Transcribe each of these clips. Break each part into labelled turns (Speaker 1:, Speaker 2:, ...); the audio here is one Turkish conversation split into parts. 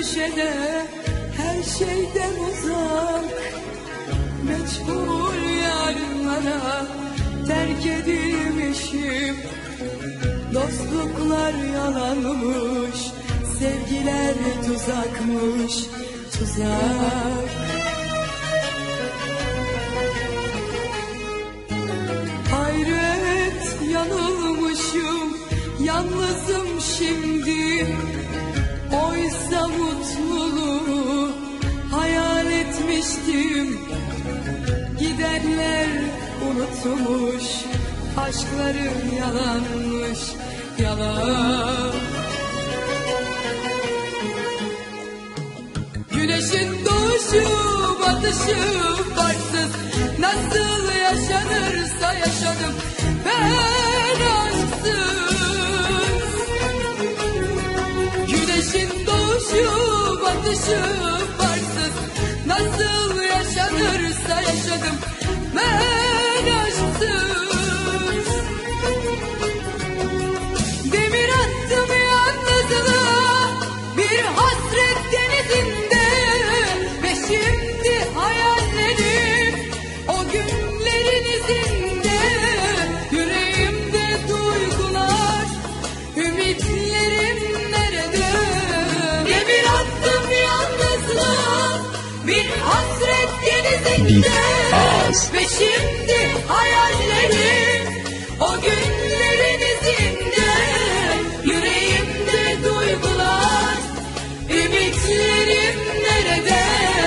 Speaker 1: köşede, her şeyden uzak, meçhul yarınlara terk edilmişim. Dostluklar yalanmış, sevgiler tuzakmış, tuzak. Hayret, yanılmışım, yalnızım şimdi. Oysa mutluluğu hayal etmiştim. Gidenler unutmuş, aşklarım yalanmış, yalan. Güneşin doğuşu, batışı farksız, nasıl yaşanırsa yaşadım ben aşksız. Güneşin doğuşu, batışı farksız, nasıl yaşanırsa yaşadım ben aşksız. Demir attım yalnızlığa bir hasret denizinde, ve şimdi hayallerim o günlerin izinde. Yüreğimde duygular, ümitlerim nerede? Demir attım yalnızlığa bir hasret denizinde, ve şimdi hayallerim o günlerin izinde. Yüreğimde duygular, ümitlerim nerede?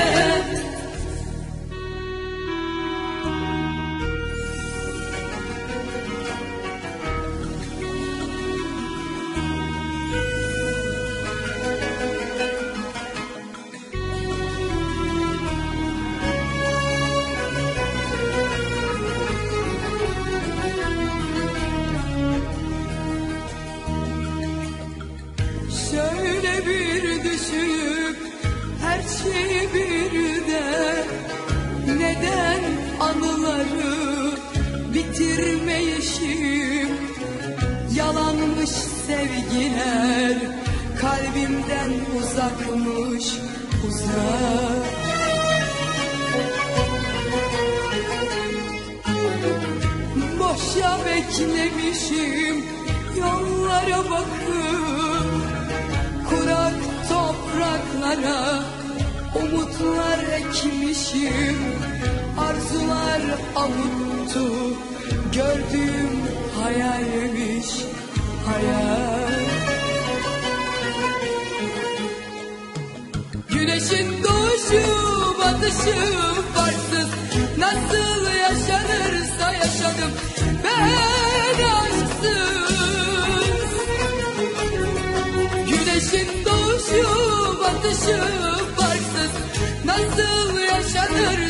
Speaker 1: Şöyle bir düşünüp her şeyi bir de, neden anıları bitirmeyişim? Yalanmış sevgiler, kalbimden uzakmış, uzak. Boşa beklemişim yollara bakıp, kurak topraklara umutlar ekmişim. Arzular avuttu, gördüğüm hayalmiş, hayal. Güneşin doğuşu, batışı farksız, nasıl yaşanırsa yaşadım ben aşksız. Güneşin doğuşu, batışı farksız, nasıl yaşanır